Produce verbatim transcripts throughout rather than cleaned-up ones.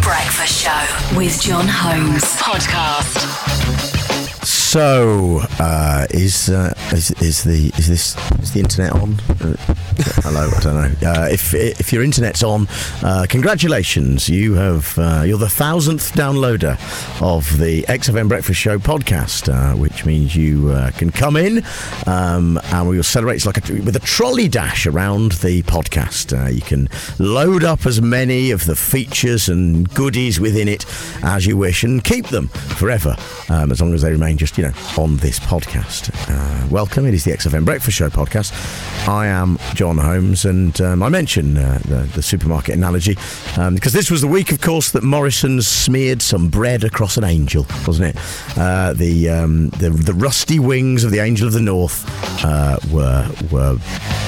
Breakfast Show with John Holmes podcast. So, uh, is, uh, is is the is this is the internet on? Uh, hello, I don't know. Uh, if if your internet's on, uh, congratulations! You have uh, you're the thousandth downloader of the X F M Breakfast Show podcast, uh, which means you uh, can come in um, and we will celebrate. It's like a, with a trolley dash around the podcast. Uh, you can load up as many of the features and goodies within it as you wish, and keep them forever, um, as long as they remain just, you know, on this podcast. Uh, welcome, it is the X F M Breakfast Show podcast. I am John Holmes, and um, I mentioned uh, the, the supermarket analogy um, because this was the week, of course, that Morrison's smeared some bread across an angel, wasn't it? Uh, the, um, the the rusty wings of the Angel of the North uh, were were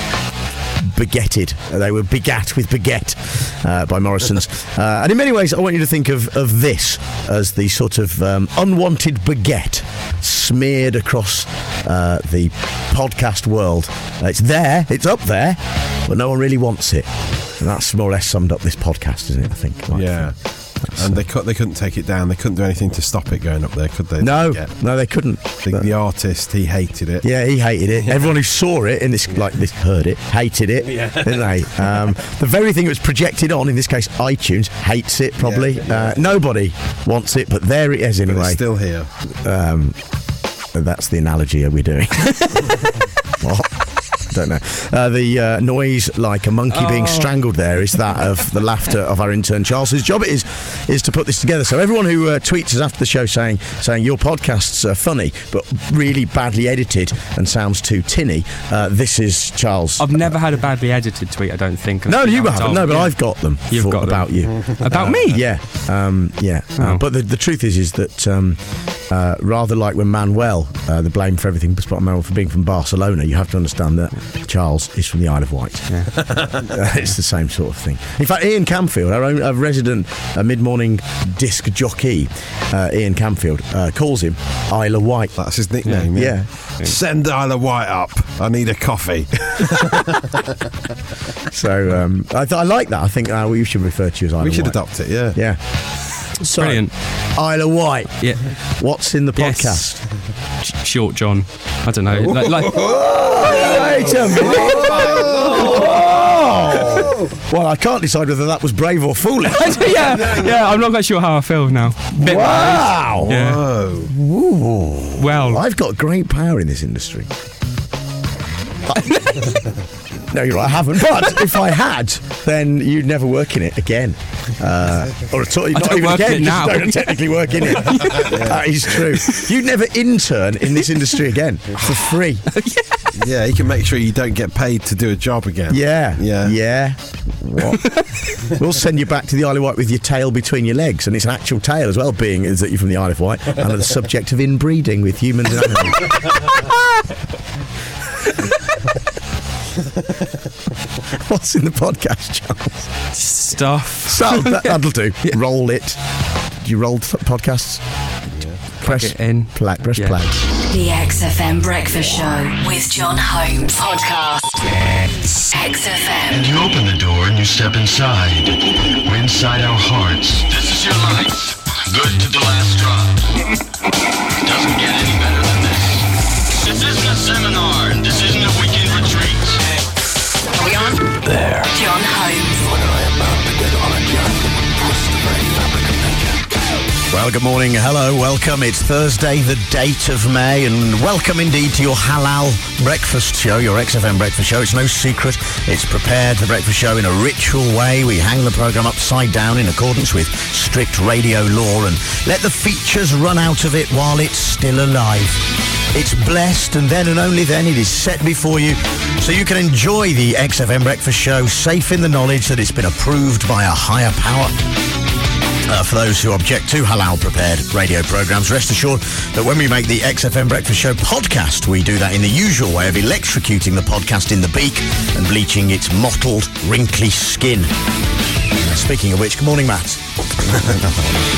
begetted. They were begat with baguette uh, by Morrison's. Uh, and in many ways, I want you to think of, of this as the sort of um, unwanted baguette smeared across uh, the podcast world. Uh, it's there, it's up there, but no one really wants it. And that's more or less summed up this podcast, isn't it, I think? Like, yeah. And they, cu- they couldn't take it down. They couldn't do anything to stop it going up there, could they? No, no, they couldn't. The, the artist, he hated it. Yeah, he hated it. Yeah. Everyone who saw it in this, like this, heard it, hated it, yeah. didn't they? Um, the very thing it was projected on, in this case, iTunes, hates it probably. Yeah, yeah. Uh, nobody wants it, but there it is anyway. But it's still here. Um, that's the analogy we're doing. What? Don't know. Uh, the uh, noise like a monkey oh. being strangled there is that of the laughter of our intern Charles, whose job it is is to put this together. So everyone who uh, tweets us after the show saying saying your podcasts are funny but really badly edited and sounds too tinny, uh, this is Charles. I've never had a badly edited tweet, I don't think. No, you haven't. No, but yeah. I've got them. You've for, got them. about you. About uh, me? Yeah. Um, yeah. Oh. Uh, but the, the truth is is that um, uh, rather like when Manuel, uh, the blame for everything was put on Manuel for being from Barcelona, you have to understand that Charles is from the Isle of Wight. Yeah. uh, it's the same sort of thing. In fact, Ian Camfield, our own our resident uh, mid-morning disc jockey, uh, Ian Camfield, uh, calls him Isle of Wight. That's his nickname, yeah. yeah. yeah. Send Isle of Wight up. I need a coffee. So um, I, th- I like that. I think uh, we should refer to you as Isle we of Wight. We should adopt it, yeah. Yeah. So, brilliant. Isle of Wight. Yeah. What's in the podcast? Yes. Short John. I don't know. like, like Wait a minute. Well, I can't decide whether that was brave or foolish. yeah, yeah. I'm not quite sure how I feel now. Bit wow. Yeah. Whoa. Ooh. Well, I've got great power in this industry. No, you're right, I haven't. But if I had, then you'd never work in it again. Uh, or at all, I not don't even work again, in it just now. don't technically work in it. Yeah. That is true. You'd never intern in this industry again for free. Yeah, you can make sure you don't get paid to do a job again. Yeah. Yeah. Yeah. What? We'll send you back to the Isle of Wight with your tail between your legs, and it's an actual tail as well, being is that you're from the Isle of Wight and are the subject of inbreeding with humans and animals. What's in the podcast, Charles? Stuff. So that, that'll do. Yeah. Roll it. Do you roll t- podcasts? Yeah. Press it in. Play, press yeah. play. The X F M Breakfast Show with John Holmes podcast. Yes. X F M. And you open the door and you step inside. We're inside our hearts. This is your life. Good to the last drop. Doesn't get any better than this. This isn't a seminar. This isn't a weekend retreat. Are we on? There. John Holmes. When I am about to get on a jet, twist the very fabric of nature. Well, good morning. Hello. Welcome. It's Thursday, the date of May, and welcome indeed to your halal breakfast show, your X F M breakfast show. It's no secret. It's prepared, the breakfast show, in a ritual way. We hang the programme upside down in accordance with strict radio law and let the features run out of it while it's still alive. It's blessed, and then and only then it is set before you, so you can enjoy the X F M breakfast show, safe in the knowledge that it's been approved by a higher power. Uh, for those who object to halal-prepared radio programmes, rest assured that when we make the X F M Breakfast Show podcast, we do that in the usual way of electrocuting the podcast in the beak and bleaching its mottled, wrinkly skin. Speaking of which, good morning, Matt.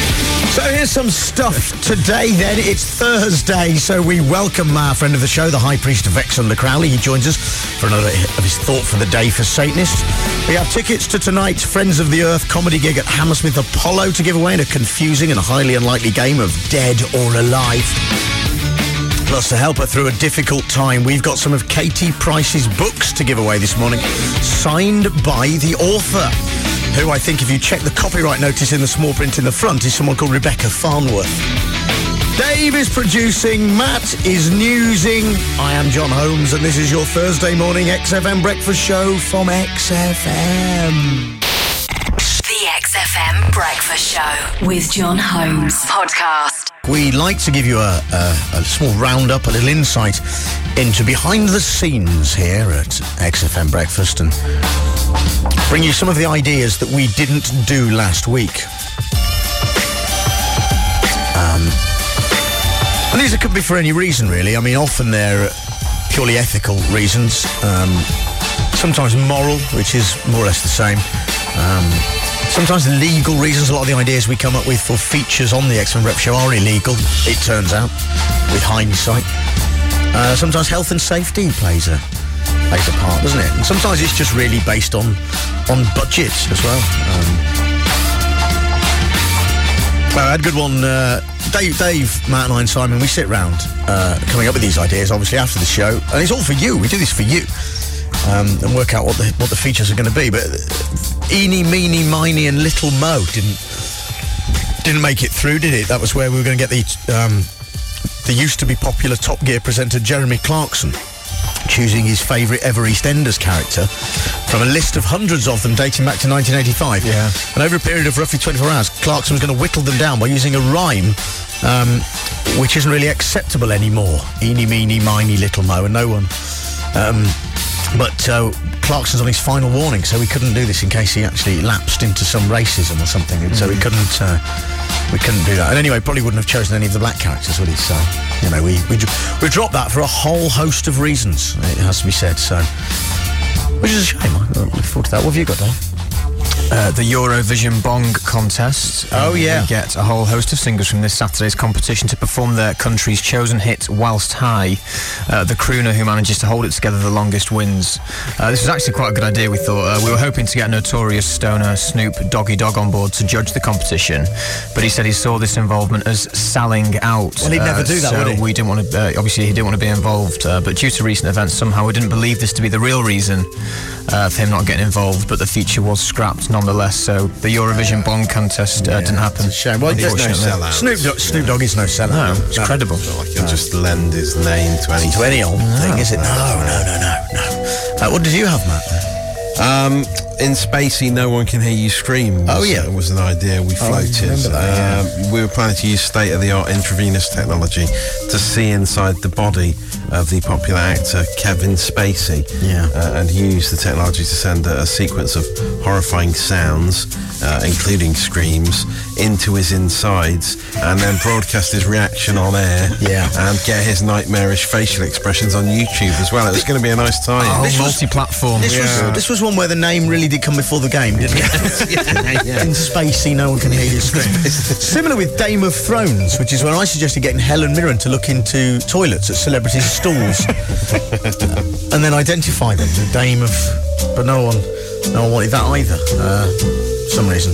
So here's some stuff today then. It's Thursday, so we welcome our friend of the show, the High Priest of Exxon Crowley. He joins us for another of his thought for the day for Satanists. We have tickets to tonight's Friends of the Earth comedy gig at Hammersmith Apollo to give away in a confusing and highly unlikely game of Dead or Alive. Plus, to help her through a difficult time, we've got some of Katie Price's books to give away this morning, signed by the author, who I think, if you check the copyright notice in the small print in the front, is someone called Rebecca Farnworth. Dave is producing, Matt is newsing. I am John Holmes, and this is your Thursday morning X F M breakfast show from X F M. The X F M Breakfast Show with John Holmes podcast. We like to give you a, a, a small roundup, a little insight into behind the scenes here at X F M Breakfast, and bring you some of the ideas that we didn't do last week. Um, and these could be for any reason, really. I mean, often they're purely ethical reasons, um, sometimes moral, which is more or less the same. Um, sometimes legal reasons. A lot of the ideas we come up with for features on the X F M Breakfast Show are illegal, it turns out, with hindsight. Uh, sometimes health and safety plays a plays a part, doesn't it? And sometimes it's just really based on on budget as well. Um, well, I had a good one. Uh, Dave, Dave, Matt and I and Simon, we sit round uh, coming up with these ideas, obviously, after the show. And it's all for you. We do this for you. Um, and work out what the what the features are going to be. But Eeny, Meeny, Miny and Little Mo didn't didn't make it through, did it? That was where we were going to get the um, the used to be popular Top Gear presenter Jeremy Clarkson choosing his favourite ever EastEnders character from a list of hundreds of them dating back to nineteen eighty-five. Yeah. And over a period of roughly twenty-four hours, Clarkson was going to whittle them down by using a rhyme um, which isn't really acceptable anymore. Eeny, Meeny, Miny, Little Mo, and no one... Um, But uh, Clarkson's on his final warning, so we couldn't do this in case he actually lapsed into some racism or something. Mm. So we couldn't, uh, we couldn't do that. And anyway, probably wouldn't have chosen any of the black characters, would he? So, you know, we we we dropped that for a whole host of reasons. It has to be said. So, which is a shame. I look forward to that. What have you got, Dave? Uh, the Eurovision Bong contest. Oh, yeah. We get a whole host of singers from this Saturday's competition to perform their country's chosen hit, Whilst High. Uh, the crooner who manages to hold it together the longest wins. Uh, this was actually quite a good idea, we thought. Uh, we were hoping to get Notorious Stoner Snoop Doggy Dogg on board to judge the competition, but he said he saw this involvement as selling out. Well, he'd never uh, do that, so would he? we didn't want to, uh, obviously he didn't want to be involved, uh, but due to recent events, somehow we didn't believe this to be the real reason uh, for him not getting involved, but the feature was scrapped nonetheless, so the Eurovision Bong contest uh, Yeah, didn't happen. It's a shame. Well, there's no unfortunately. sellout. Snoop, Dogg, Snoop Dogg is no sellout. No, it's No. credible. It's not like he'll just lend his name to any... To any old thing, is it? No, no, no, no, no. Uh, what did you have, Matt? Um, in Spacey, No One Can Hear You Scream was, Oh, yeah. uh, was an idea we floated. remember that, um, we were planning to use state-of-the-art intravenous technology to see inside the body of the popular actor Kevin Spacey. Yeah. Uh, and use the technology to send a, a sequence of horrifying sounds, uh, including screams, into his insides, and then broadcast his reaction on air. Yeah. And get his nightmarish facial expressions on YouTube as well. It was going to be a nice time. Oh, This was- multi-platform. This Yeah. was this was one where the name really did come before the game, didn't it? yeah. In Spacey, No One Can Hear You Scream. Similar with Game of Thrones, which is where I suggested getting Helen Mirren to look into toilets at celebrities' stalls and then identify them, the Dame of... But no one, no one wanted that either, uh, for some reason.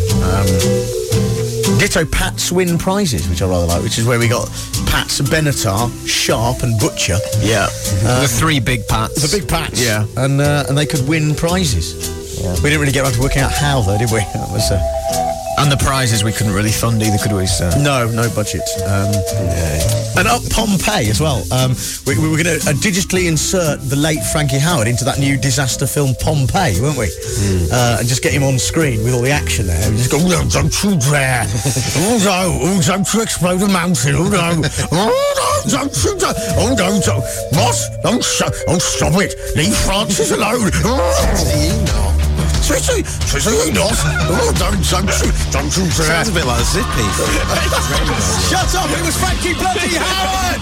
Um, ditto Pats win prizes, which I rather like, which is where we got Pats, Benatar, Sharp and Butcher. Yeah. the three big pats. The big Pats. Yeah. And uh, and they could win prizes. We didn't really get around to working out how, though, did we? That was... Uh, And the prizes we couldn't really fund either, could we? So. No, no budget. Um, and up Pompeii as well. Um, we, we were going to uh, digitally insert the late Frankie Howard into that new disaster film Pompeii, weren't we? Mm. Uh, and just get him on screen with all the action there. We just go, oh, no, don't you dare. Oh, no, oh, don't you explode a mountain. Oh, no. Oh, no, don't you dare. Oh, no, don't. What? Don't, oh, stop it. Leave Francis alone. Oh. Seriously, seriously not. Oh, don't, don't you, don't you dare. Sounds a bit like Zippy. Shut up, it was Frankie bloody Howard!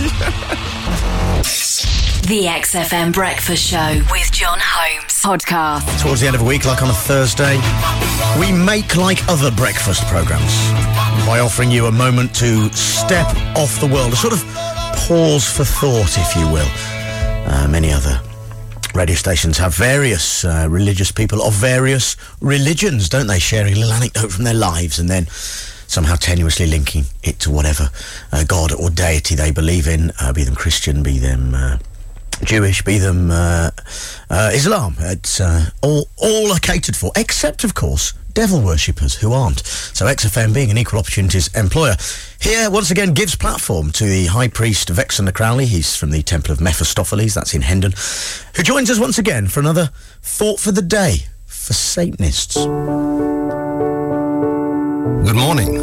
The X F M Breakfast Show with John Holmes podcast. Towards the end of a week, like on a Thursday, we make like other breakfast programmes. by offering you a moment to step off the world, a sort of pause for thought, if you will. Uh, many other radio stations have various uh, religious people of various religions, don't they, sharing a little anecdote from their lives and then somehow tenuously linking it to whatever uh, God or deity they believe in, uh, be them Christian, be them uh, Jewish, be them uh, uh, Islam. It's uh, all, all are catered for, except, of course, devil worshippers who aren't. So X F M, being an equal opportunities employer, here once again gives platform to the High Priest Vexander Crowley. He's from the Temple of Mephistopheles, that's in Hendon, who joins us once again for another Thought for the Day for Satanists. Good morning.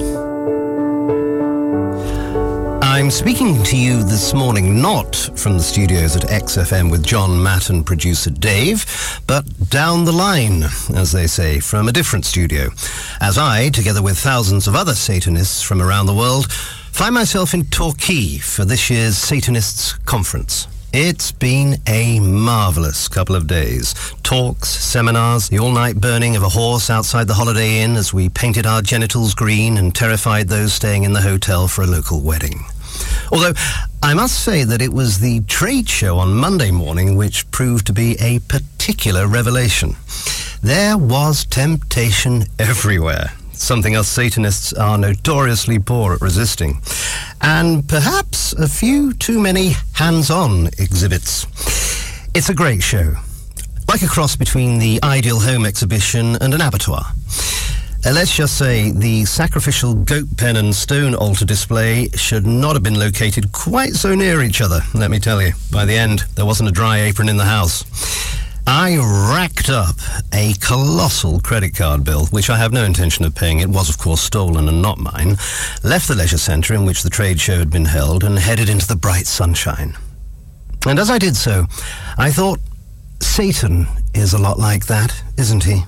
I'm speaking to you this morning not from the studios at X F M with John, Matt and producer Dave, but down the line, as they say, from a different studio, as I, together with thousands of other Satanists from around the world, find myself in Torquay for this year's Satanists Conference. It's been a marvellous couple of days. Talks, seminars, the all-night burning of a horse outside the Holiday Inn as we painted our genitals green and terrified those staying in the hotel for a local wedding. Although, I must say that it was the trade show on Monday morning which proved to be a particular revelation. There was temptation everywhere, something us Satanists are notoriously poor at resisting, and perhaps a few too many hands-on exhibits. It's a great show, like a cross between the Ideal Home exhibition and an abattoir. Uh, let's just say the sacrificial goat pen and stone altar display should not have been located quite so near each other, let me tell you. By the end, there wasn't a dry apron in the house. I racked up a colossal credit card bill, which I have no intention of paying. It was, of course, stolen and not mine, left the leisure centre in which the trade show had been held and headed into the bright sunshine. And as I did so, I thought, Satan is a lot like that, isn't he?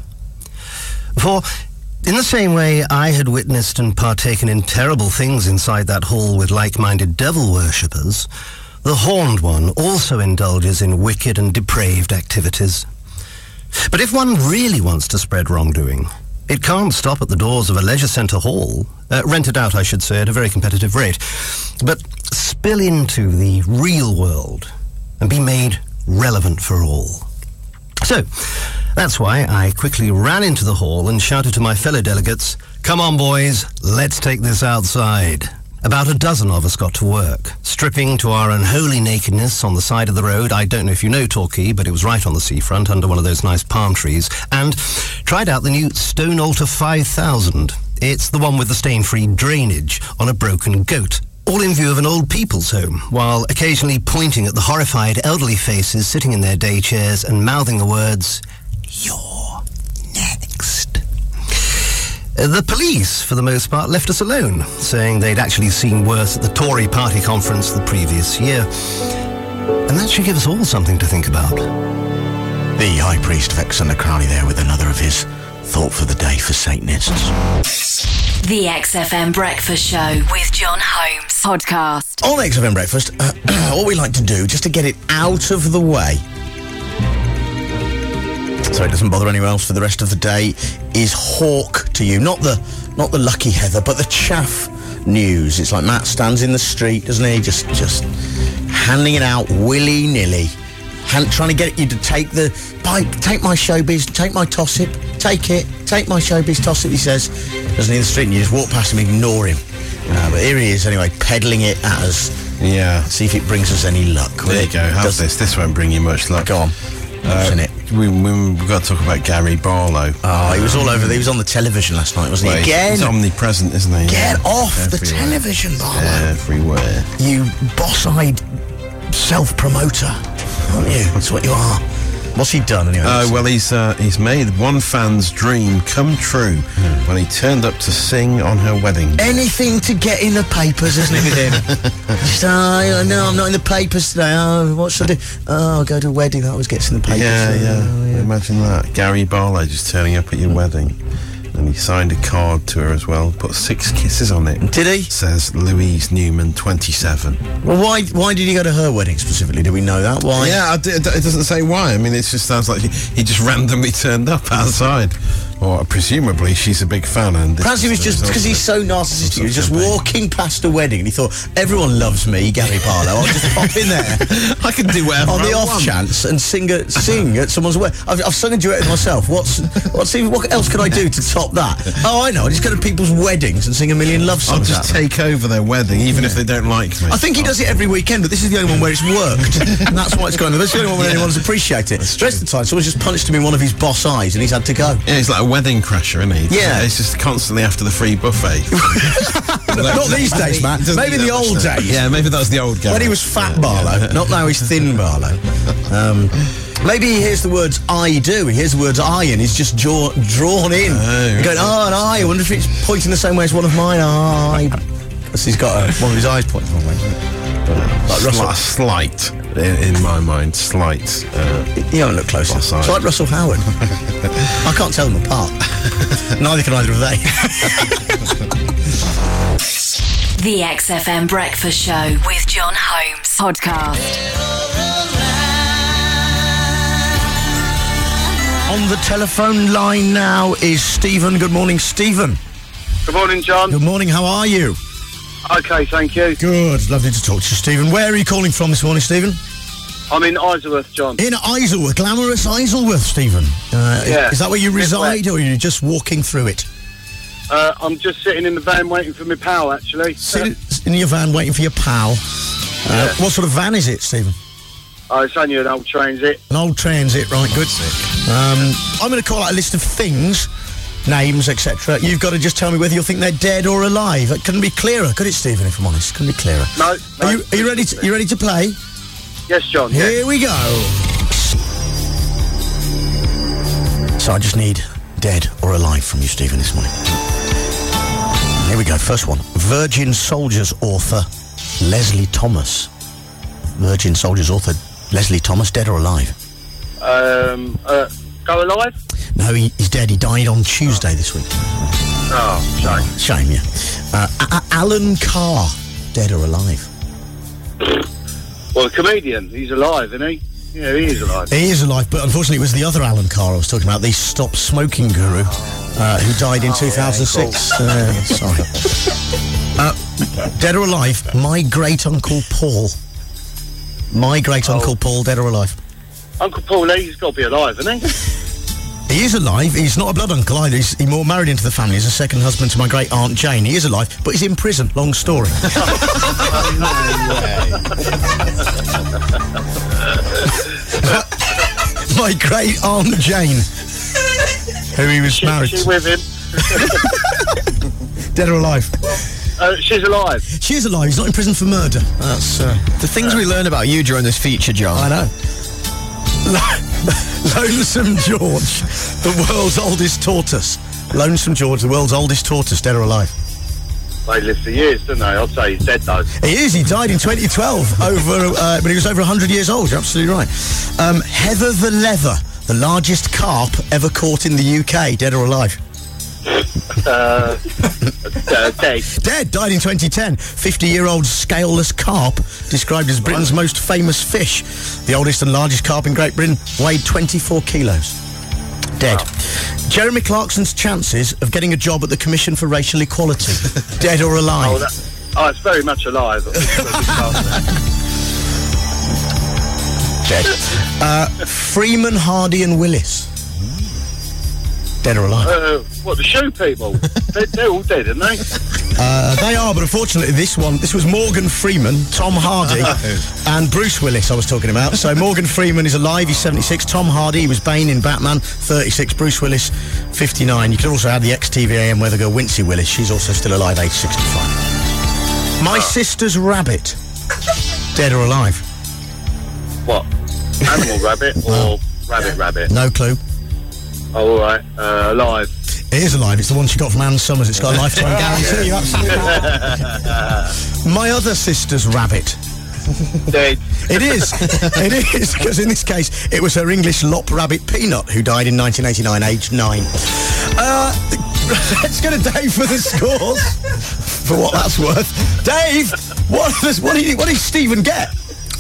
For in the same way I had witnessed and partaken in terrible things inside that hall with like-minded devil worshippers, the Horned One also indulges in wicked and depraved activities. But if one really wants to spread wrongdoing, it can't stop at the doors of a leisure centre hall, uh, rented out, I should say, at a very competitive rate, but spill into the real world and be made relevant for all. So, that's why I quickly ran into the hall and shouted to my fellow delegates, "Come on, boys, let's take this outside." About a dozen of us got to work, stripping to our unholy nakedness on the side of the road. I don't know if you know Torquay, but it was right on the seafront under one of those nice palm trees, and tried out the new Stone Altar five thousand. It's the one with the stain-free drainage on a broken goat, all in view of an old people's home, while occasionally pointing at the horrified elderly faces sitting in their day chairs and mouthing the words, "You're next." The police, for the most part, left us alone, saying they'd actually seen worse at the Tory party conference the previous year. And that should give us all something to think about. The High Priest Vexander Crowley there with another of his Thought for the Day for Satanists. The X F M Breakfast Show with John Holmes podcast. On X F M Breakfast, uh, what we like to do, just to get it out of the way, so it doesn't bother anyone else for the rest of the day, is hawk to you. Not the not the lucky Heather, but the chaff news. It's like Matt stands in the street, doesn't he? Just just handing it out willy-nilly. Hand, trying to get you to take the... Buy, take my showbiz, take my toss-up, take it, take my showbiz toss-up, he says. Doesn't he, in the street, and you just walk past him, ignore him. Uh, but here he is, anyway, peddling it at us. Yeah. See if it brings us any luck. There you go, have Does, this. This won't bring you much luck. Go on. Uh, it? We, we, we've got to talk about Gary Barlow. Oh, he was all over. He was on the television last night, wasn't he? Well, Again. He's omnipresent, isn't he? Get Yeah. off Everywhere. the television, Barlow. Everywhere. You boss-eyed self-promoter, aren't you? That's what you are. What's he done anyway? Oh, uh, well, he's uh, he's made one fan's dream come true mm. when he turned up to sing on her wedding. Anything to get in the papers, isn't it, with him? Just, oh, no, I'm not in the papers today. Oh, what should I do? Oh, I'll go to a wedding. That always gets in the papers. Yeah, yeah. Oh, yeah. Imagine that. Gary Barlow just turning up at your wedding. And he signed a card to her as well, put six kisses on it. Did he? Says Louise Newman, twenty-seven. Well, why why did he go to her wedding specifically? Do we know that? Why? Yeah, I d- it doesn't say why. I mean, it just sounds like he, he just randomly turned up outside. Or presumably she's a big fan. And Perhaps he was just because he's so narcissistic. He was just walking past a wedding and he thought, everyone loves me, Gary Barlow. I'll just pop in there. I can do whatever on the I off want. chance and sing a, sing at someone's wedding. I've, I've sung a duet with myself. What's what's even, what else can I do to top that? Oh, I know. I just go to people's weddings and sing a million love I'll songs. just at them. take over their wedding, even if they don't like me. I think he does it every weekend, but this is the only one where it's worked, and that's why it's going on. That's the only one where anyone's appreciated it. The rest of the time, someone's just punched him in one of his boss eyes, and he's had to go. Yeah, he's like a wedding crasher, isn't he? Yeah. He's just constantly after the free buffet. Not these days, Matt. Doesn't Maybe do the that much old now. days. Yeah, maybe that was the old guy. When he was fat Barlow, not now he's thin Barlow. Um, maybe he hears the words I do, he hears the words I and he's just jaw, drawn in. Oh, going, oh, an eye, I wonder if it's pointing the same way as one of mine. I. Because he's got a, one of his eyes pointing the wrong way, isn't it? Like Russell. Sli- slight, in, in my mind, slight. Uh, You haven't looked closer. Boss eye. It's like Russell Howard. I can't tell them apart. Neither can either of they. The X F M Breakfast Show with John Holmes. Podcast. On the telephone line now is Stephen. Good morning, Stephen. Good morning, John. Good morning, how are you? Okay, thank you. Good, lovely to talk to you, Stephen. Where are you calling from this morning, Stephen? I'm in Isleworth, John. In Isleworth, glamorous Isleworth, Stephen. Uh, Yeah. Is that where you reside, Midwest. or are you just walking through it? Uh, I'm just sitting in the van waiting for my pal, actually. Sit in your van waiting for your pal. Uh, Yeah. What sort of van is it, Stephen? Uh, it's only an old transit. An old transit, right, good. Um, I'm going to call out a list of things, names, et cetera. You've got to just tell me whether you think they're dead or alive. It couldn't be clearer, could it, Stephen, if I'm honest? Couldn't be clearer. No, no. Are you, are you ready to, you ready to play? Yes, John. Here Yeah. we go. So I just need dead or alive from you, Stephen, this morning. Here we go, first one. Virgin Soldiers author Leslie Thomas. Virgin Soldiers author Leslie Thomas, dead or alive? Um, uh, go alive? No, he, he's dead. He died on Tuesday this week. Oh, shame. Shame, yeah. Uh, A- A- Alan Carr, dead or alive? Well, a comedian. He's alive, isn't he? Yeah, he is alive. He is alive, but unfortunately it was the other Alan Carr I was talking about, the Stop Smoking guru, uh, who died in two thousand six. Uh, sorry. Uh, dead or alive, my great-uncle Paul. My great-uncle Oh. Paul, dead or alive? Uncle Paul, he's got to be alive, isn't he? He is alive. He's not a blood uncle either. He's he more married into the family. He's a second husband to my great aunt Jane. He is alive, but he's in prison. Long story. My great aunt Jane, who he was She, married she to. with him. Dead or alive? Uh, she's alive. She is alive. He's not in prison for murder. That's uh, The things we learn about you during this feature, John. I know. Lonesome George, the world's oldest tortoise. Lonesome George, the world's oldest tortoise, dead or alive? They live for years, don't they? I'd say he's dead, though. He is. He died in twenty twelve, over, uh, but he was over one hundred years old. You're absolutely right. Um, Heather the Leather, the largest carp ever caught in the U K, dead or alive? Uh, uh, dead. Dead, died in twenty ten. fifty-year-old scaleless carp, described as Britain's most famous fish. The oldest and largest carp in Great Britain, weighed twenty-four kilos. Dead. Jeremy Clarkson's chances of getting a job at the Commission for Racial Equality, dead or alive? Oh, that, oh, it's very much alive. Dead. Uh, Freeman, Hardy and Willis, dead or alive? uh, what, the shoe people? they're, they're all dead, aren't they? Uh, they are, but unfortunately this one, this was Morgan Freeman, Tom Hardy and Bruce Willis I was talking about. So Morgan Freeman is alive, he's seventy-six. Tom Hardy, he was Bane in Batman, thirty-six. Bruce Willis, fifty-nine. You could also add the ex-T V A M weather girl Wincy Willis. She's also still alive, age sixty-five. My sister's rabbit, dead or alive? What? Animal rabbit or rabbit rabbit? No clue. Oh, all right. Uh, alive. It is alive. It's the one she got from Ann Summers. It's got a lifetime guarantee. You're absolutely right. My other sister's rabbit. Dead. It is. It is, because in this case, it was her English lop rabbit Peanut, who died in nineteen eighty-nine, aged nine. Uh, let's go to Dave for the scores, for what that's worth. Dave, what does what did, what did Stephen get?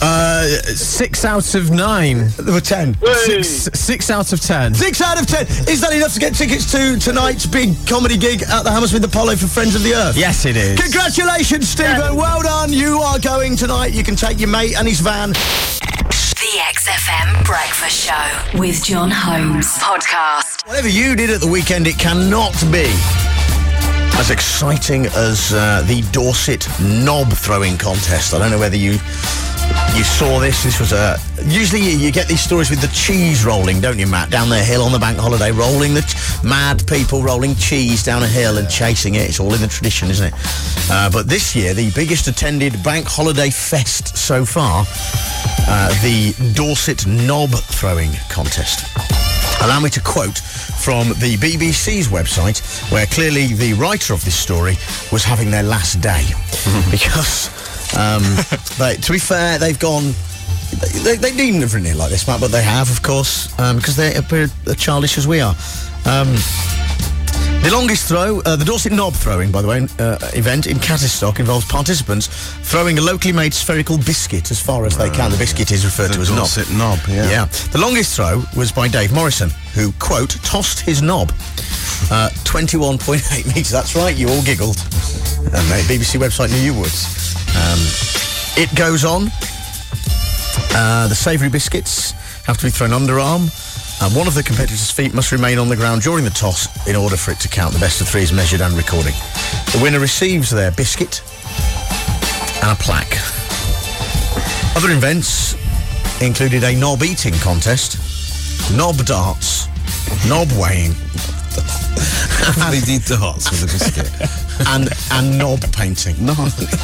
Uh, Six out of nine. there were ten. Six, six out of ten. Six out of ten. Is that enough to get tickets to tonight's big comedy gig at the Hammersmith Apollo for Friends of the Earth? Yes, it is. Congratulations, Stephen. Well done. You are going tonight. You can take your mate and his van. The X F M Breakfast Show with John Holmes podcast. Whatever you did at the weekend, it cannot be as exciting as uh, the Dorset knob throwing contest. I don't know whether you you saw this. This was a... Usually you, you get these stories with the cheese rolling, don't you, Matt? Down the hill on the bank holiday, rolling the... Ch- mad people rolling cheese down a hill and chasing it. It's all in the tradition, isn't it? Uh, but this year, the biggest attended bank holiday fest so far, uh, the Dorset knob throwing contest. Allow me to quote from the B B C's website, where clearly the writer of this story was having their last day. Because, um, they, to be fair, they've gone... They, they needn't have written it like this, Matt, but they have, of course, um, because they're as childish as we are. Um, the longest throw, uh, the Dorset knob throwing, by the way, uh, event in Catterstock involves participants throwing a locally made spherical biscuit as far as they can. The biscuit is referred The to as knob. Dorset knob, yeah. Yeah. The longest throw was by Dave Morrison, who, quote, tossed his knob uh, twenty-one point eight metres. That's right, you all giggled. And the B B C website knew you would. Um, it goes on. Uh, the savoury biscuits have to be thrown underarm. And one of the competitors' feet must remain on the ground during the toss in order for it to count. The best of three is measured and recording. The winner receives their biscuit and a plaque. Other events included a knob eating contest, knob darts, knob weighing, They did darts with a biscuit. and and knob painting. No.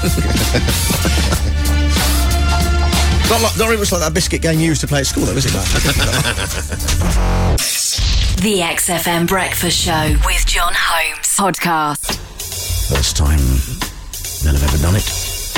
Not, like, not very much like that biscuit game you used to play at school, though, is it, Matt? The X F M Breakfast Show with John Holmes podcast. First time they'll have ever done it.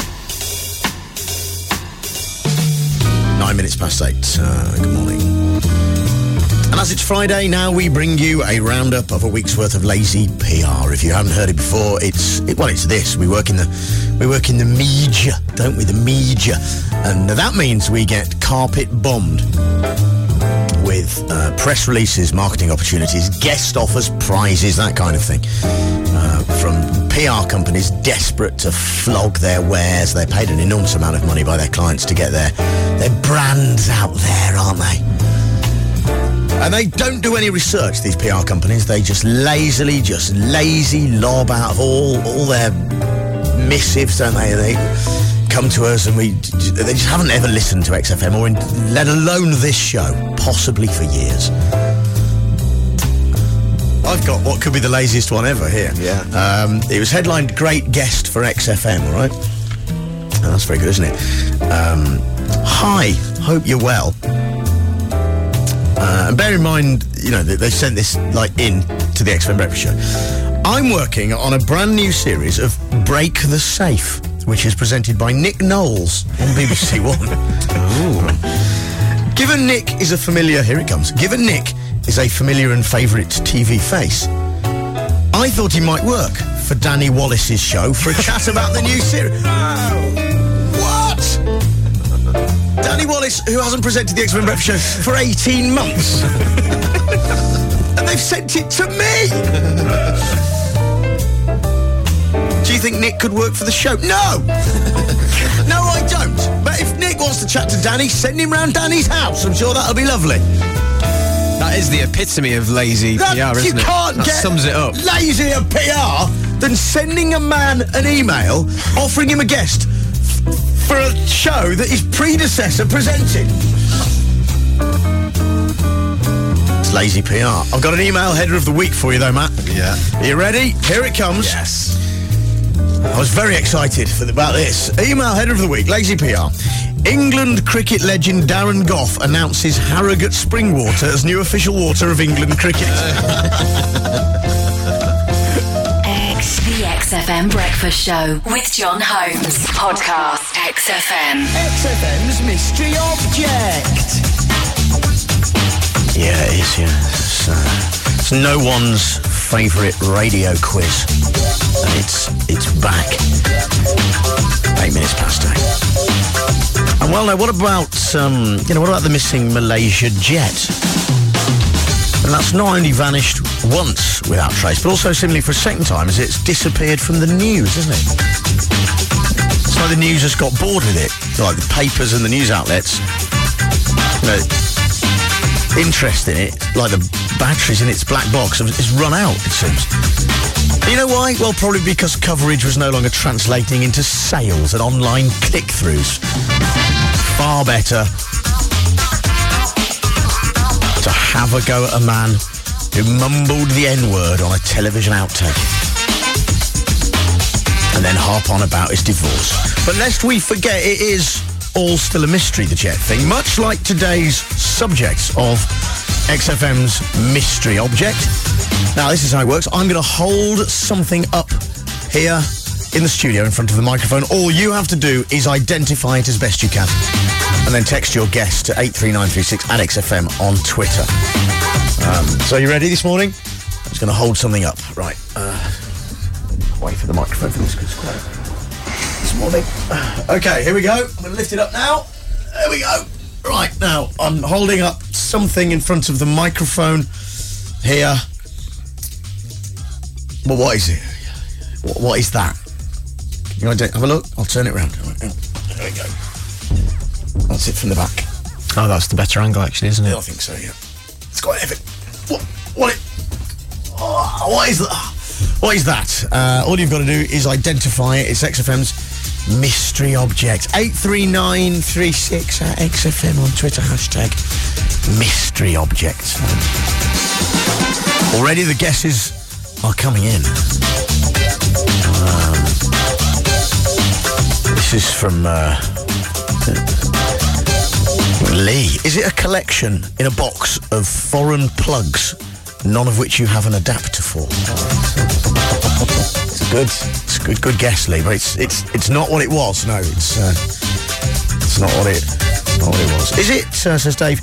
Nine minutes past eight. Uh, good morning. And as it's Friday, now we bring you a roundup of a week's worth of lazy P R. If you haven't heard it before, it's it, well, it's this. We work in the we work in the media, don't we? The media, and that means we get carpet bombed with uh, press releases, marketing opportunities, guest offers, prizes, that kind of thing, uh, from P R companies desperate to flog their wares. They're paid an enormous amount of money by their clients to get their their brands out there, aren't they? And they don't do any research, these P R companies. They just lazily, just lazy lob out of all all their missives, don't they? They come to us and we they just haven't ever listened to X F M or in, let alone this show, possibly for years. I've got what could be the laziest one ever here. Yeah. Um, it was headlined "Great Guest for X F M," all right? Oh, that's very good, isn't it? Um, hi, hope you're well. Uh, and bear in mind, you know, they, they sent this, like, in to the X F M Breakfast Show. I'm working on a brand new series of Break the Safe, which is presented by Nick Knowles on B B C One. Ooh. Given Nick is a familiar... Here it comes. Given Nick is a familiar and favourite T V face, I thought he might work for Danny Wallace's show for a chat about the new series. What? Danny Wallace, who hasn't presented the X F M Breakfast Show for eighteen months. And they've sent it to me. Do you think Nick could work for the show? No. No, I don't. But if Nick wants to chat to Danny, send him round Danny's house. I'm sure that'll be lovely. That is the epitome of lazy That, P R, isn't you it? can't That get sums it up. lazier P R than sending a man an email offering him a guest for a show that his predecessor presented. It's lazy P R. I've got an email header of the week for you, though, Matt. Yeah. Are you ready? Here it comes. Yes. I was very excited for the, about this. Email header of the week, lazy P R. England cricket legend Darren Gough announces Harrogate spring water as new official water of England cricket. X, the X F M Breakfast Show with John Holmes podcast. X F M. X F M's mystery object. Yeah, it is, yeah. It's, uh, it's no one's favourite radio quiz. And it's, it's back. Eight minutes past eight. And well, now, what about, um, you know, what about the missing Malaysia jet? And that's not only vanished once without trace, but also similarly for a second time as it's disappeared from the news, isn't it? It's like the news has got bored with it. Like the papers and the news outlets, you know, interest in it, like the batteries in its black box, has run out, it seems. You know why? Well, probably because coverage was no longer translating into sales and online click-throughs. Far better to have a go at a man who mumbled the N-word on a television outtake and then harp on about his divorce. But lest we forget, it is all still a mystery, the jet thing, much like today's subject of X F M's mystery object. Now, this is how it works. I'm going to hold something up here in the studio in front of the microphone. All you have to do is identify it as best you can and then text your guess to eight three nine three six at X F M on Twitter. Um, so you ready this morning? I'm just going to hold something up. Right. Uh, wait for the microphone for this, because it's quite this morning. Okay, here we go. I'm going to lift it up now. There we go. Right, now, I'm holding up something in front of the microphone here. Well, what is it? What, what is that? You want to have a look? I'll turn it round. There we go. That's it from the back. Oh, that's the better angle, actually, isn't it? Yeah, I think so, yeah. It's quite heavy. What? What? It, oh, what is that? What is that? Uh, all you've got to do is identify it. It's X F M's mystery object. eight three nine three six at X F M on Twitter. Hashtag mystery object. Already the guesses are coming in. Um, this is from uh, Lee. Is it a collection in a box of foreign plugs, none of which you have an adapter for? It's a good, it's a good, good guess, Lee. But it's it's it's not what it was. No, it's uh, it's not what it not what it was. Is it? Uh, says Dave.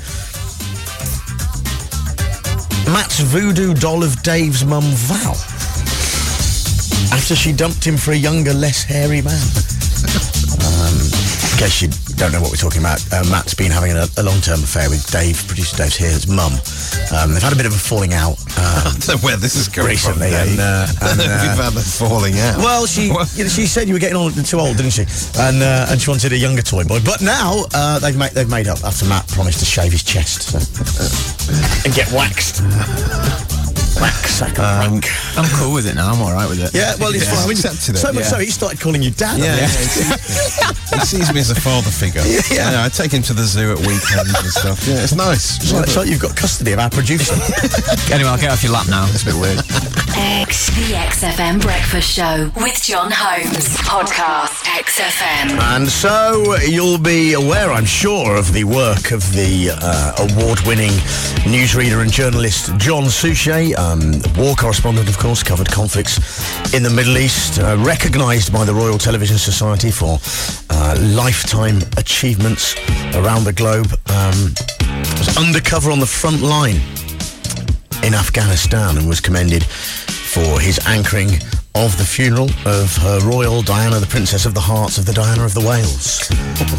Matt's voodoo doll of Dave's mum Val after she dumped him for a younger, less hairy man. Um, in case you don't know what we're talking about, uh, Matt's been having a, a long-term affair with Dave, producer Dave's here's mum. Um, they've had a bit of a falling out. Um, I don't know where this is going recently, from. and, uh, and uh, we've had a falling out. Well, she you know, she said you were getting on too old, didn't she? And uh, and she wanted a younger toy boy. But now uh, they've made they've made up after Matt promised to shave his chest so, uh, and get waxed. Wax, sack of um, rank. I'm cool with it now. I'm all right with it. Yeah, well, it's Yeah, fine. I mean, accepted it, so much yeah. so he started calling you dad. Yeah, I yeah, mean. he sees me as a father figure. Yeah, yeah. Yeah, I take him to the zoo at weekends and stuff. Yeah, it's nice. It's like, it's like you've got custody of our producer. Anyway, I'll get off your lap now. It's a bit weird. X, the X F M Breakfast Show with John Holmes. Podcast X F M. And so you'll be aware, I'm sure, of the work of the uh, award-winning newsreader and journalist John Suchet, um, war correspondent, of course, covered conflicts in the Middle East, uh, recognised by the Royal Television Society for uh, lifetime achievements around the globe. Um, was undercover on the front line in Afghanistan and was commended for his anchoring of the funeral of Her Royal Diana, the Princess of the Hearts of the Diana of the Wales.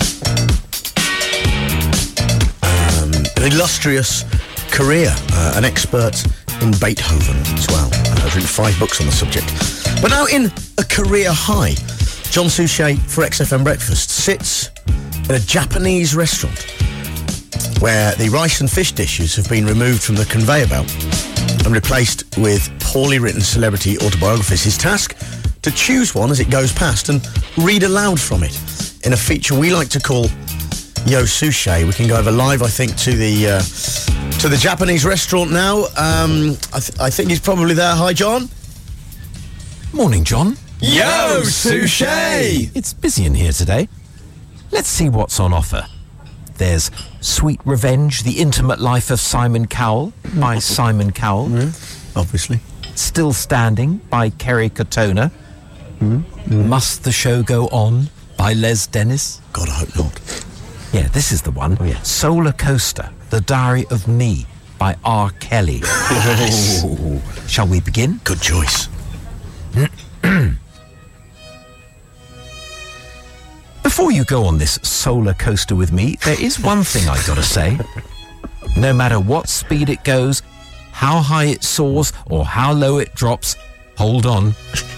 um, an illustrious career, uh, an expert in Beethoven as well. Uh, I've written five books on the subject. But now in a career high, John Suchet for X F M Breakfast sits in a Japanese restaurant where the rice and fish dishes have been removed from the conveyor belt and replaced with poorly written celebrity autobiographies. His task, to choose one as it goes past and read aloud from it in a feature we like to call Yo Sushi. We can go over live, I think, to the uh, to the Japanese restaurant now. Um, I, th- I think he's probably there. Hi, John. Morning, John. Yo Sushi! It's busy in here today. Let's see what's on offer. There's Sweet Revenge, The Intimate Life of Simon Cowell by Simon Cowell. Yeah, obviously. Still Standing by Kerry Katona. Mm, mm. Must the Show Go On by Les Dennis. God, I hope not. Yeah, this is the one. Oh, yeah. Solar Coaster, The Diary of Me by R. Kelly. Oh. Shall we begin? Good choice. Before Before you go on this solar coaster with me, there is one thing I gotta say. No matter what speed it goes, how high it soars, or how low it drops, hold on.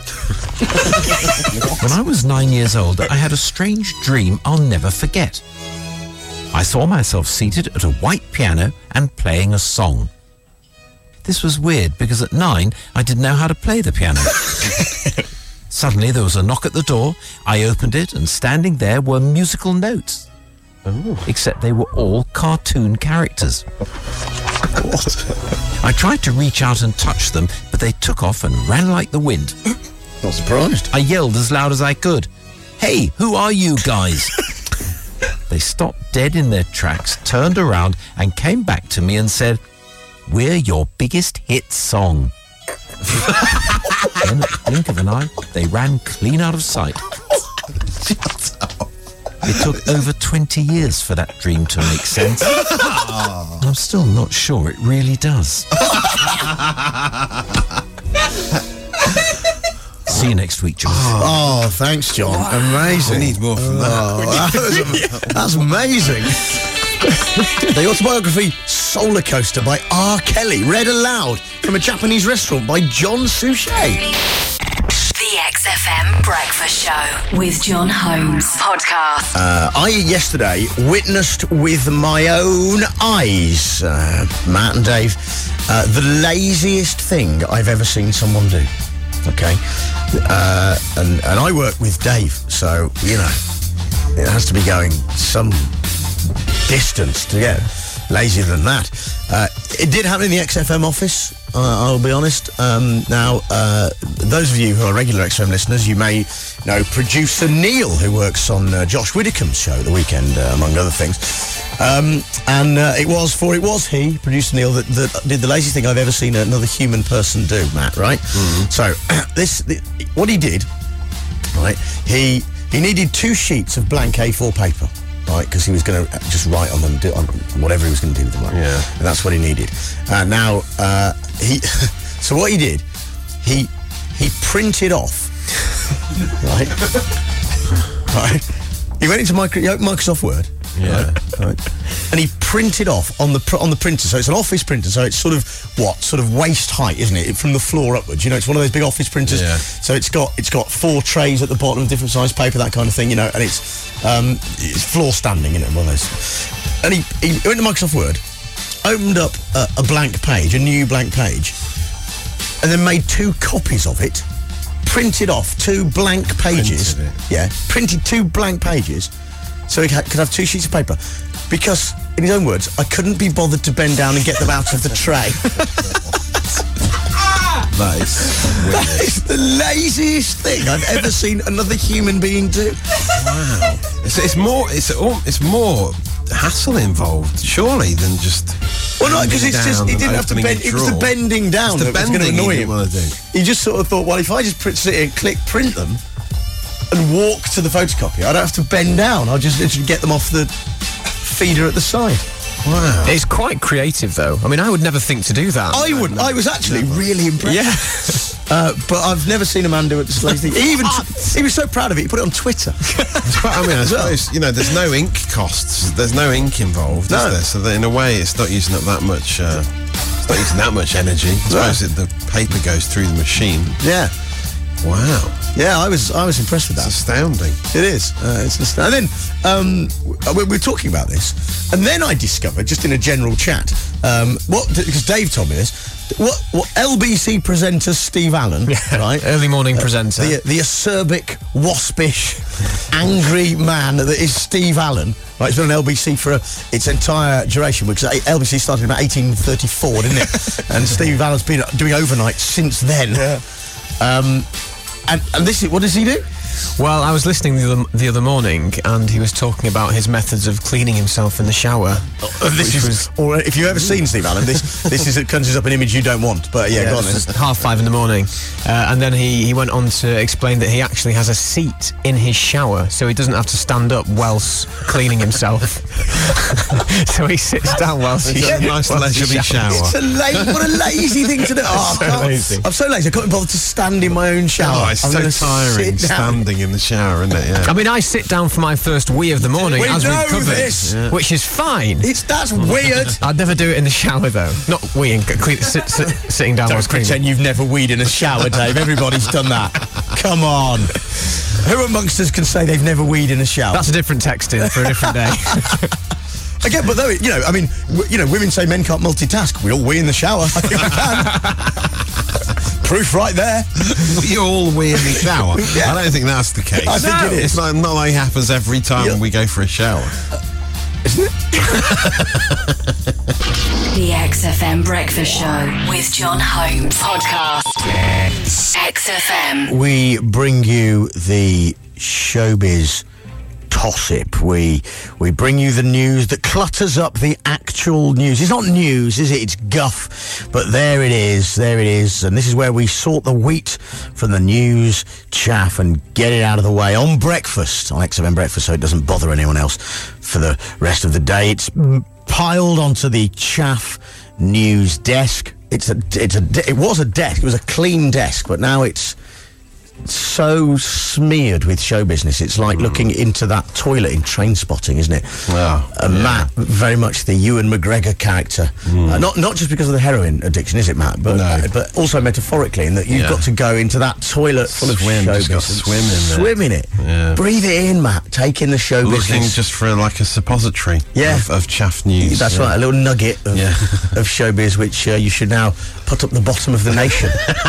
When I was nine years old, I had a strange dream I'll never forget. I saw myself seated at a white piano and playing a song. This was weird because at nine, I didn't know how to play the piano. Suddenly, there was a knock at the door. I opened it, and standing there were musical notes. Ooh. Except they were all cartoon characters. What? I tried to reach out and touch them, but they took off and ran like the wind. Not surprised. I yelled as loud as I could. Hey, who are you guys? They stopped dead in their tracks, turned around, and came back to me and said, "We're your biggest hit song." Then, at the blink of an eye, they ran clean out of sight. It took over twenty years for that dream to make sense. And I'm still not sure it really does. See you next week, John. Oh, thanks, John. Amazing. We need more from that. Oh, that was, that's amazing. The autobiography Solar Coaster by R. Kelly, read aloud from a Japanese restaurant by John Suchet. The X F M Breakfast Show with John Holmes podcast. Uh, I, yesterday, witnessed with my own eyes, uh, Matt and Dave, uh, the laziest thing I've ever seen someone do. Okay? Uh, and, and I work with Dave, so, you know, it has to be going some distance to get lazier than that. Uh, it did happen in the X F M office, uh, I'll be honest. Um, now, uh, those of you who are regular X F M listeners, you may know producer Neil, who works on uh, Josh Widdicombe's show at the weekend, uh, among other things. Um, and uh, it was, for it was he, producer Neil, that, that did the laziest thing I've ever seen another human person do, Matt, right? Mm-hmm. So, this, the, what he did, right, he, he needed two sheets of blank A four paper. Right, because he was going to just write on them, do on whatever he was going to do with them. Right? Yeah, and that's what he needed. Uh, now uh, he, so what he did, he he printed off, right, right. He went into micro, Microsoft Word, yeah, right, right, and he printed off on the pr- on the printer. So it's an office printer. So it's sort of what sort of waist height, isn't it, from the floor upwards? You know, it's one of those big office printers. Yeah. So it's got it's got four trays at the bottom of different size paper, that kind of thing. You know, and it's um, it's floor standing, you know, one of those. And he, he went to Microsoft Word, opened up a, a blank page, a new blank page, and then made two copies of it. Printed off two blank pages. Printed it. Yeah, printed two blank pages, so he ha- could have two sheets of paper. Because, in his own words, I couldn't be bothered to bend down and get them out of the tray. That is weird. That is the laziest thing I've ever seen another human being do. Wow, it's, it's more, it's it's more hassle involved, surely, than just. Well, no, because it's just he didn't have to bend. It was the bending down the that was going to annoy him. Do. He just sort of thought, well, if I just print, sit here, click, print them, and walk to the photocopier, I don't have to bend down. I'll just literally get them off the feeder at the side. Wow. It's quite creative, though. I mean, I would never think to do that. I wouldn't. I was actually never. really impressed. Yeah. uh, but I've never seen a man do it this lazy thing. He even t- he was so proud of it, he put it on Twitter. I mean, I suppose, you know, there's no ink costs. There's no ink involved, no. is there? So that in a way, it's not using up that much. Uh, it's not using that much energy. I suppose it, the paper goes through the machine. Yeah. Wow. Yeah, I was I was impressed with that. It's astounding. It is. Uh, it's astounding. And then um, we were talking about this, and then I discovered, just in a general chat, um, what because Dave told me this, what, what L B C presenter Steve Allen, yeah, right, early morning uh, presenter, the, the acerbic, waspish, angry man that is Steve Allen. Right, it's been on L B C for a, its entire duration, because L B C started in about eighteen thirty-four, didn't it? And Steve Allen's been doing overnight since then. Yeah. Um, And, and this is, what does he do? Well, I was listening the other, the other morning, and he was talking about his methods of cleaning himself in the shower. Oh, this is, was, or if you've ever seen Steve Allen, this this is it conjures up an image you don't want. But yeah, yeah go on. It's half five in the morning, uh, and then he, he went on to explain that he actually has a seat in his shower, so he doesn't have to stand up whilst cleaning himself. So he sits down whilst he's a nice leisurely shower. It's a la- what a lazy thing to do. Oh, so lazy. I'm so lazy. I can't be bothered to stand in my own shower. Oh, it's I'm so tiring. Sit down. standing in the shower, isn't it? Yeah. I mean, I sit down for my first wee of the morning, We as know we've covered, this. Yeah. which is fine. It's that's weird. I'd never do it in the shower, though. Not weeing, clean, sit, sit, sitting down Don't whilst cleaning. pretend you've never weed in a shower, Dave. Everybody's done that. Come on. Who amongst us can say they've never weed in a shower? That's a different texting for a different day. Again, but though, you know, I mean, w- you know, women say men can't multitask. We all wee in the shower. I think we can. Proof right there. We all wee in the shower. Yeah. I don't think that's the case. I think no. it is. It's not, not like it happens every time Yeah. we go for a shower. Isn't it? The X F M Breakfast Show with John Holmes. Podcast. X F M. We bring you the showbiz gossip. We we bring you the news that clutters up the actual news. It's not news, is it? It's guff. But there it is. There it is. And this is where we sort the wheat from the news chaff and get it out of the way on breakfast, on X F M Breakfast, so it doesn't bother anyone else for the rest of the day. It's piled onto the chaff news desk. It's a it's a it was a desk. It was a clean desk, but now it's so smeared with show business. It's like mm. looking into that toilet in Train Spotting, isn't it? Oh, uh, yeah. Matt, very much the Ewan McGregor character. Mm. Uh, not not just because of the heroin addiction, is it, Matt? But No. uh, but also metaphorically, in that you've Yeah. got to go into that toilet full of Swim, show just got business. to swim in there. Swim in it. Yeah. Breathe it in, Matt. Take in the show Looking business. just for like a suppository Yeah. of, of chaff news. That's yeah. right, a little nugget of, Yeah. of showbiz, which uh, you should now put up the bottom of the nation.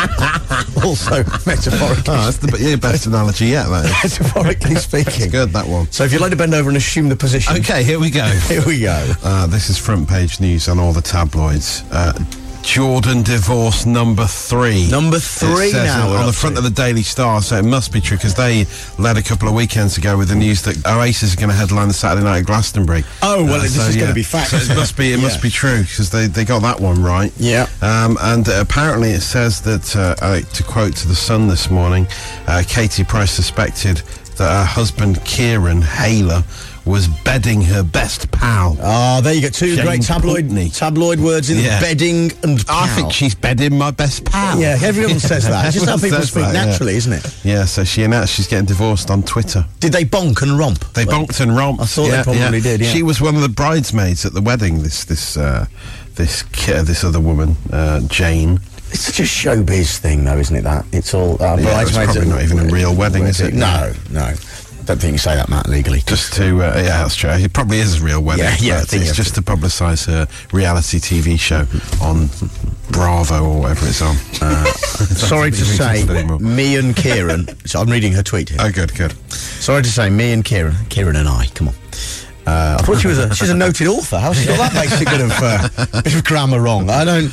Also, metaphorically. Oh, that's the yeah, best analogy yet, that is. Metaphorically speaking. Good, that one. So if you'd like to bend over and assume the position. Okay, here we go. Here we go. Uh, this is front page news on all the tabloids. Uh, Jordan divorce number three. Number It three says now. on, we're on the up front to. of the Daily Star, so it must be true because they led a couple of weekends ago with the news that Oasis are going to headline the Saturday night at Glastonbury. Oh, well, this is yeah. gonna be fact, So it isn't it? must be. It Yeah. must be true because they, they got that one right. Yeah. Um, and uh, apparently it says that, uh, uh, to quote to the Sun this morning, uh, Katie Price suspected that her husband Kieran Hayler was bedding her best pal. Ah, there you go. Two Jane great tabloid Putney. tabloid words in Yeah. bedding and pal. I think she's bedding my best pal. Yeah, everyone says that. It's just how Everyone people says speak that, yeah. naturally, isn't it? Yeah, so she announced she's getting divorced on Twitter. Did they bonk and romp? They Well, bonked and romped. I thought they probably did, yeah. She was one of the bridesmaids at the wedding. This this uh, this ki- this other woman, uh, Jane. It's such a showbiz thing, though, isn't it? That it's all uh, Yeah, it's bridesmaids. probably and- not even a real wedding, is it? No, no. Don't think you say that, Matt, legally. Just to uh, yeah, that's true. It probably is a real wedding. Yeah, yeah, I but think it's you have just to publicise her reality T V show on Bravo or whatever it's on. Uh, Sorry to say, anymore. me and Kieran. So I'm reading her tweet here. Oh, good, good. Sorry to say, me and Kieran, Kieran and I. Come on. Uh, I thought she was a she's a noted author. How's she got that basic bit of uh, bit of grammar wrong? I don't.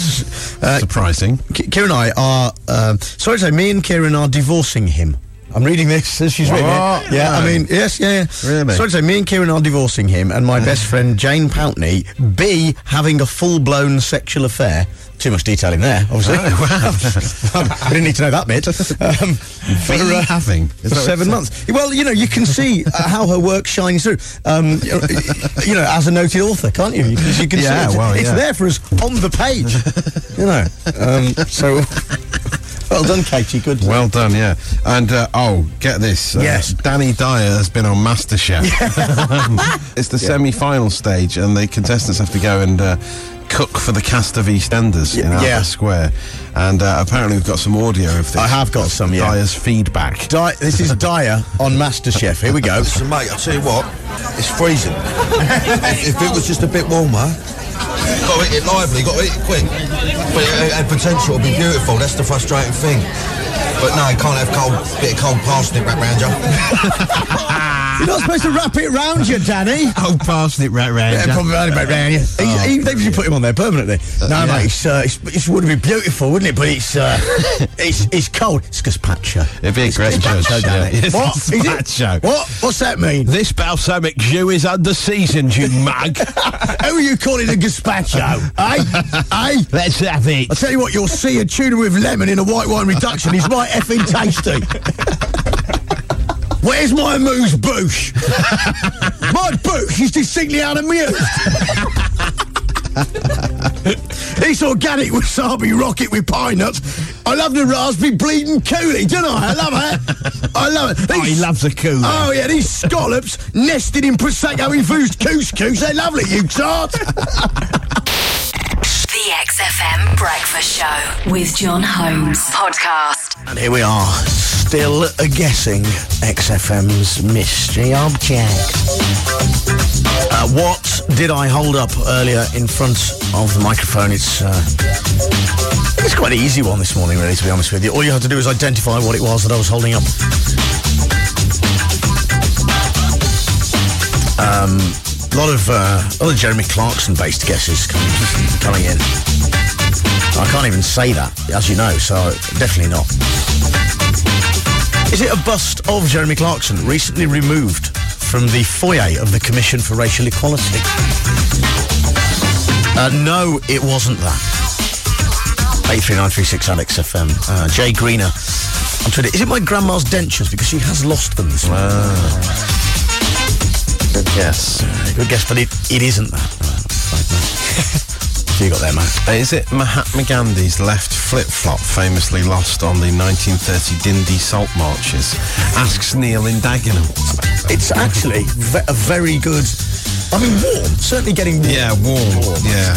Uh, Surprising. K- Kieran and I are. Um, sorry to say, me and Kieran are divorcing him. I'm reading this as she's written What? it. Yeah, No. I mean, yes, yeah, yeah. Really? Sorry to say, me and Kieran are divorcing him, and my best friend Jane Pountney, B, having a full-blown sexual affair. Too much detail in there, obviously. Oh, wow. I didn't need to know that bit. Um, for, B uh, having? for seven months. Well, you know, you can see uh, how her work shines through. Um, you, know, you know, as a noted author, can't you? Because you can Yeah, see it. well, It's yeah. there for us on the page. You know. Um, so, well done, Katie. Good. Well done, yeah. And, uh, oh, get this. Uh, Yes. Danny Dyer has been on MasterChef. It's the semi-final stage, and the contestants have to go and uh, cook for the cast of EastEnders in Yeah. Albert Yeah. Square. And uh, apparently we've got some audio of this. I have got some, yeah. Dyer's feedback. Di- this is Dyer on MasterChef. Here we go. So, mate, I'll tell you what, it's freezing. if, if it was just a bit warmer, got to eat it lively, got to eat it quick. But it had potential to be beautiful, that's the frustrating thing. But no, you can't have cold, bit of cold parsnip wrapped round you. You're not supposed to wrap it round you, Danny. Oh, parsnip right round. Yeah, probably around about round you. He's, he, they should put him on there permanently. No, yeah. mate, it's, uh, it's, it would have been beautiful, wouldn't it? But it's uh, it's it's cold. It's gazpacho. It'd be a It's great gazpacho, judge, Danny. yeah. What? Is it? Gazpacho. What? What's that mean? This balsamic jus is under seasoned, you mug. Who are you calling a gazpacho? eh? Eh? Let's have it. I'll tell you what, you'll see a tuna with lemon in a white wine reduction is right effing tasty. Where's my amuse bouche? My bouche is distinctly unamused. This organic wasabi rocket with pine nuts I love the raspberry bleeding coolie, don't I? I love it. I love it. Oh, he loves a coolie. Oh, yeah, these scallops nested in Prosecco-infused couscous. They're lovely, you tart. The X F M Breakfast Show with John Holmes podcast. And here we are, still guessing X F M's mystery object. Uh, what did I hold up earlier in front of the microphone? It's uh, it's quite an easy one this morning, really, to be honest with you. All you have to do is identify what it was that I was holding up. Um, a lot of uh, a lot of Jeremy Clarkson-based guesses coming, coming in. I can't even say that, as you know, so definitely not. Is it a bust of Jeremy Clarkson recently removed from the foyer of the Commission for Racial Equality? Uh, no, it wasn't that. eight three nine three six Alex F M. Uh, Jay Greener on Twitter. Is it my grandma's dentures? Because she has lost them this morning. Ah. Good guess. Uh, good guess, but it, it isn't that. You got there, Matt. Uh, is it Mahatma Gandhi's left flip-flop famously lost on the nineteen thirty Dindi salt marches? Asks Neil in Dagenham. It's actually ve- a very good... I mean, warm. Certainly getting warm. Yeah, warm. warm. Yeah.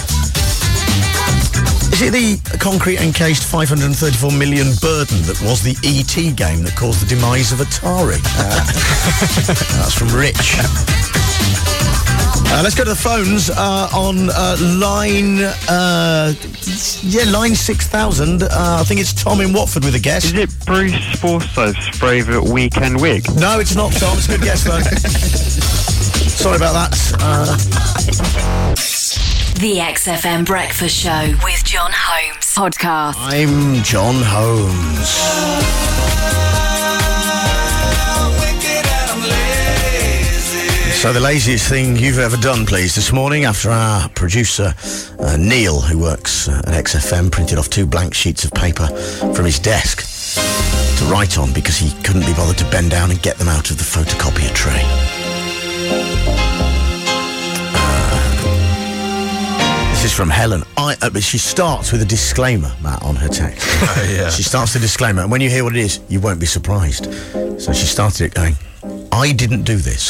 Is it the concrete encased five hundred thirty-four million burden that was the E T game that caused the demise of Atari? Uh, that's from Rich. Uh, let's go to the phones uh, on uh, line, uh, yeah, line six thousand. Uh, I think it's Tom in Watford with a guess. Is it Bruce Forsyth's favourite weekend wig? No, it's not, Tom. It's a good guess, though. Sorry about that. Uh... The X F M Breakfast Show with John Holmes podcast. I'm John Holmes. So the laziest thing you've ever done, please, this morning, after our producer, uh, Neil, who works uh, at X F M, printed off two blank sheets of paper from his desk to write on because he couldn't be bothered to bend down and get them out of the photocopier tray. Uh, this is from Helen. I, uh, but she starts with a disclaimer, Matt, on her text. Oh, yeah. She starts the disclaimer, and when you hear what it is, you won't be surprised. So she started it going, I didn't do this.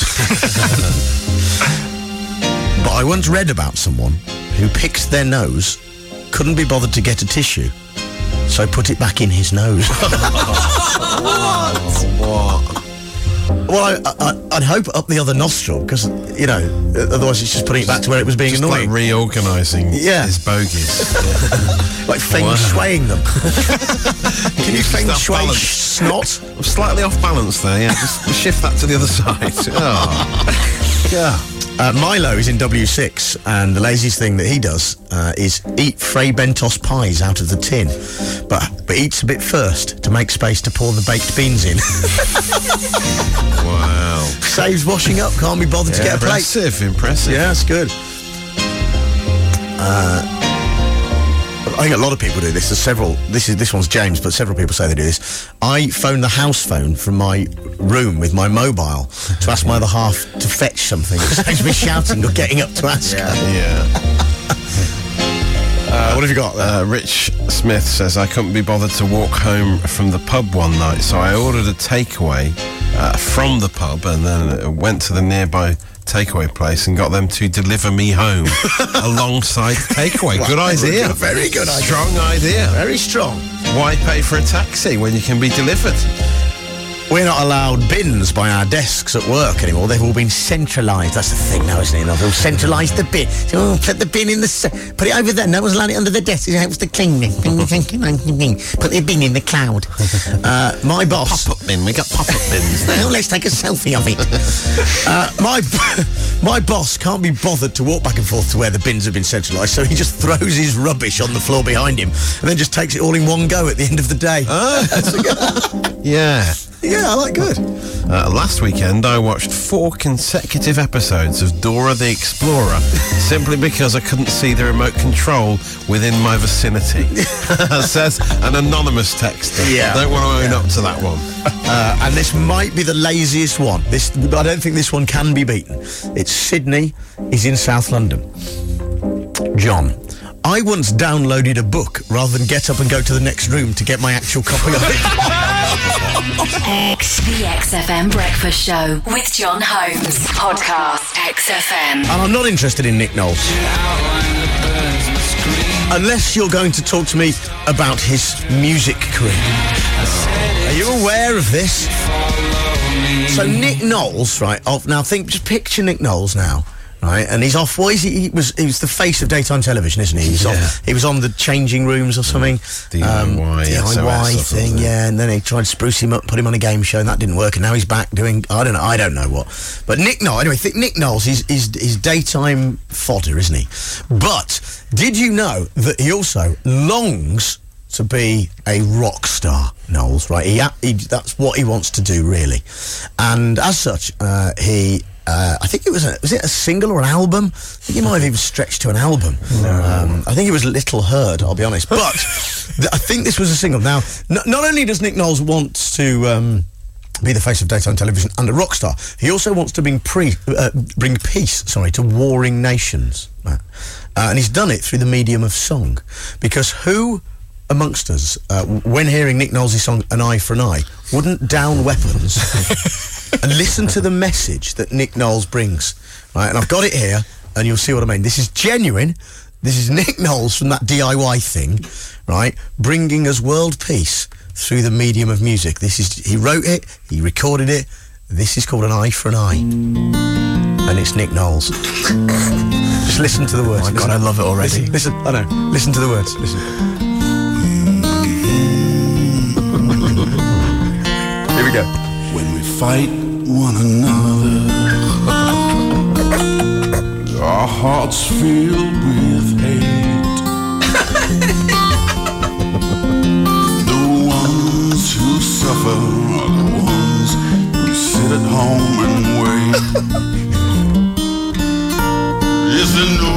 But I once read about someone who picked their nose, couldn't be bothered to get a tissue, so put it back in his nose. What? What? Well, I, I, I'd hope up the other nostril, because, you know, otherwise it's just putting it back to where it was being Just annoying. like reorganising Yeah. his bogies. Like feng Wow. shuiing them. Can you Just feng off shui balance. snot? I'm slightly off balance there, yeah. Just shift that to the other side. Oh. Yeah. Uh, Milo is in W six, and the laziest thing that he does uh, is eat Frey Bentos pies out of the tin, but but eats a bit first to make space to pour the baked beans in. Wow. Saves washing up, can't be bothered to Yeah, get a plate. impressive, impressive. Yeah, that's good. Uh, I think a lot of people do this. There's several. This is this one's James, but several people say they do this. I phone the house phone from my room with my mobile to ask my other half to fetch something. It saves me shouting or getting up to ask her. Yeah. Uh, what have you got there? Uh, Rich Smith says, I couldn't be bothered to walk home from the pub one night, so I ordered a takeaway uh, from the pub and then went to the nearby takeaway place and got them to deliver me home alongside the takeaway. Good idea. Very good idea. Strong idea. Very strong. Why pay for a taxi when you can be delivered? We're not allowed bins by our desks at work anymore. They've all been centralised. That's the thing now, isn't it? They've all centralised the bin. So, oh, put the bin in the... Ce- put it over there. No one's allowed it under the desk. It helps the cleaning. Put the bin in the cloud. Uh, my boss... Pop-up bin. We got pop-up bins now. Oh, let's take a selfie of it. uh, my my boss can't be bothered to walk back and forth to where the bins have been centralised, so he just throws his rubbish on the floor behind him and then just takes it all in one go at the end of the day. Ah. Yeah. Yeah, I like good. Uh, last weekend, I watched four consecutive episodes of Dora the Explorer simply because I couldn't see the remote control within my vicinity. Says an anonymous texter. Yeah. Don't want to own Yeah. up to that one. Uh, and this might be the laziest one. This, I don't think this one can be beaten. It's Sydney. He's in South London. John, I once downloaded a book rather than get up and go to the next room to get my actual copy of it. X, the X F M Breakfast Show with John Holmes. Podcast X F M. And I'm not interested in Nick Knowles. Unless you're going to talk to me about his music career. Are you aware of this? So Nick Knowles, right, off, now think, just picture Nick Knowles now. Right, and he's off. What is he? He was he was the face of daytime television, isn't he? He was, Yeah. off, he was on the changing rooms or something. D I Y, D I Y S O S or thing, something. yeah. And then he tried to spruce him up, put him on a game show, and that didn't work. And now he's back doing I don't know, I don't know what. But Nick Knowles, anyway, think Nick Knowles is is is daytime fodder, isn't he? But did you know that he also longs to be a rock star, Knowles? Right, he, he that's what he wants to do, really. And as such, uh, he. Uh, I think it was a, was it a single or an album? I think it might have even stretched to an album. Um, I think it was Little Heard, I'll be honest. But th- I think this was a single. Now, n- not only does Nick Knowles want to um, be the face of daytime television and a rock star, he also wants to bring, pre- uh, bring peace sorry, to warring nations. Uh, and he's done it through the medium of song. Because who amongst us, uh, when hearing Nick Knowles' song An Eye for an Eye, wouldn't down weapons and listen to the message that Nick Knowles brings, right? And I've got it here, and you'll see what I mean. This is genuine. This is Nick Knowles from that D I Y thing, right? Bringing us world peace through the medium of music. This is he wrote it, he recorded it. This is called An Eye for an Eye, and it's Nick Knowles. Just listen to the words. Oh my God, I love it already. Listen, listen, I know. Listen to the words. Listen. Here we go. When we fight one another, our hearts filled with hate. The ones who suffer are the ones who sit at home and wait. Is there no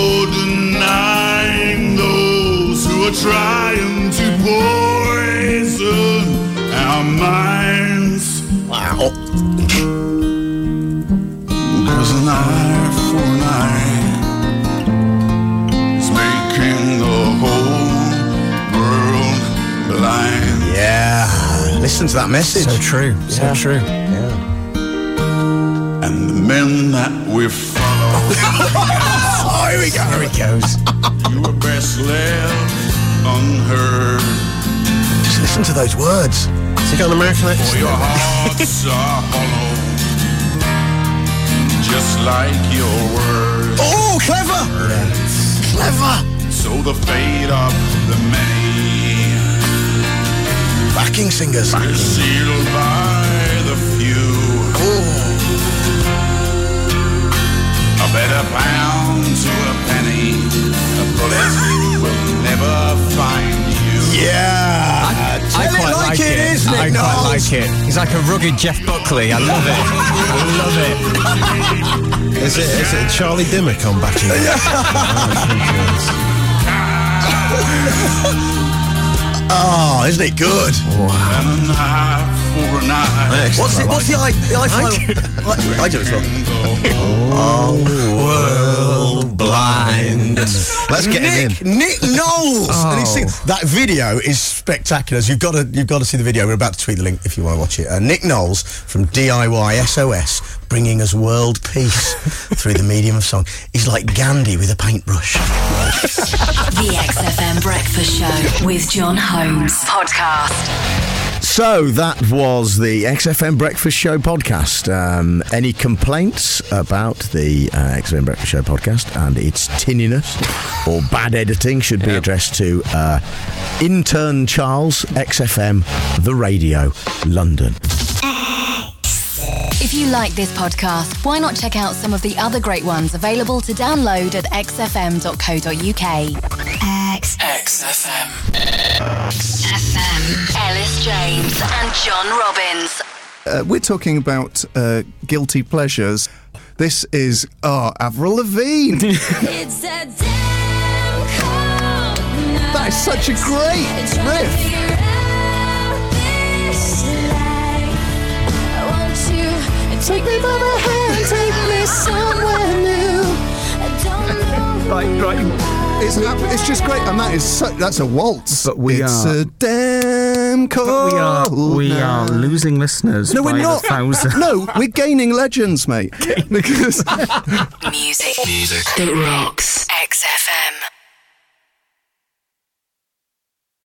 denying those who are trying to poison our minds? Wow. There's an eye for an eye. It's making the whole world blind. Yeah. Listen to that message. So true. So Yeah. true. Yeah. And the men that we follow. Oh, here we go. Here it goes. You were best left unheard. Just listen to those words. Has he got an American accent? For your hearts are hollow, just like your words. Oh, clever! Clever! So the fate of the many Backing singers. is sealed by the few. A better pound to a penny, a bullet will never find you. Yeah. I Tell quite it like, like it it. is, I Nick quite Knowles. like it. He's like a rugged Jeff Buckley. I love it. I love it. Is it, is it Charlie Dimmock on backing? Oh, isn't it good? And an eye for an eye. What's it? What's the eye? The eye I, I do it as well. Oh, world blind. Let's get Nick, him in. Nick Knowles. Oh. And he's singing. That video is spectacular. So you've got to, you've got to see the video. We're about to tweet the link if you want to watch it. Uh, Nick Knowles from D I Y S O S, bringing us world peace through the medium of song. He's like Gandhi with a paintbrush. The X F M Breakfast Show with John Holmes. Podcast. So that was the X F M Breakfast Show podcast. Um, any complaints about the uh, X F M Breakfast Show podcast and its tinniness or bad editing should be addressed to uh, intern Charles, X F M, The Radio, London. If you like this podcast, why not check out some of the other great ones available to download at x f m dot co dot u k. X. X F M. X F M. Ellis James and John Robbins. Uh, we're talking about uh, guilty pleasures. This is, oh, Avril Lavigne. It's a damn cold night. That is such a great riff. Take me by the hand, take me somewhere new. I don't know. Right, right. It's It's, it's just great, and that is so, that's a waltz. But we it's are- a damn cold But we are we night. are losing listeners. No, by we're the not. thousand. No, we're gaining legends, mate. Because Music. Music. That rocks. X F M.